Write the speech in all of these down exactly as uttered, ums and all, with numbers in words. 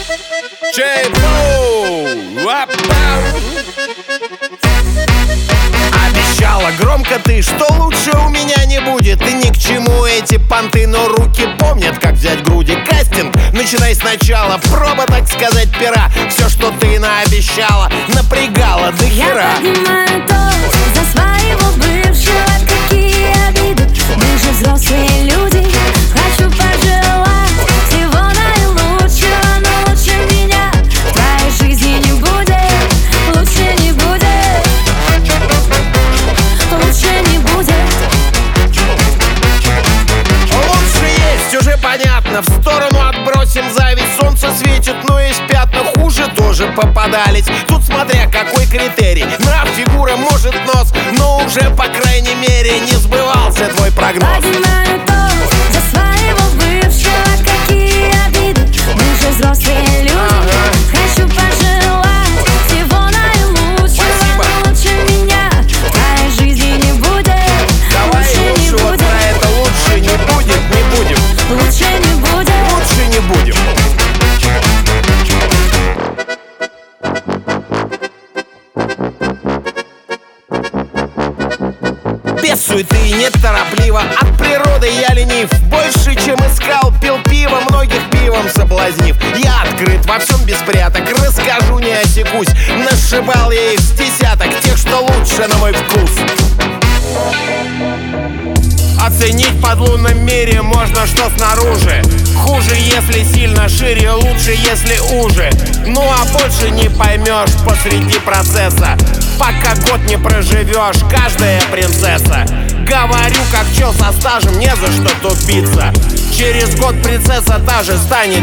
Обещала громко ты, что лучше у меня не будет. И ни к чему эти понты, но руки помнят, как взять груди. Кастинг, начинай сначала, проба, так сказать, пера. Все, что ты наобещала, напрягала до хера. Я поднимаю тост за своего бывшего. Какие обиды, мы же взрослые люди. Хочу пожелать всего наилучшего, но лучше меня в твоей жизни не будет. Лучше не будет. Лучше не будет. Лучше есть, уже понятно. В сторону отбросим зависть. Солнце светит, но есть пятна. Хуже тоже попадались. Тут смотря какой критерий. Нрав, фигура, может нос, но уже по крайней мере не сбывался твой прогноз. Поднимаю тост за своего бывшего. Какие обиды, мы же взрослые люди. Ага. Хочу пожелать всего наилучшего. Спасибо. Но лучше меня в твоей жизни не будет. Давай Лучше не лучше вот будет. про это лучше не будет, не будем. Лучше не будет. Лучше не будем. Без суеты, неторопливо, от природы я ленив. Больше, чем искал, пил пиво, многих пивом соблазнив. Я открыт, во всем без пряток, расскажу, не осекусь. Нашибал я их с десяток, тех, что лучше на мой вкус. Оценить под лунным мире можно, что снаружи. Хуже, если сильно, шире, лучше, если уже. Ну а больше не поймешь посреди процесса, пока год не проживешь, каждая принцесса. Говорю, как чел со стажем, не за что тупиться. Через год принцесса та же станет.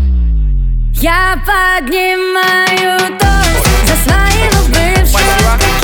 Я поднимаю тост за своего бывшего. Спасибо.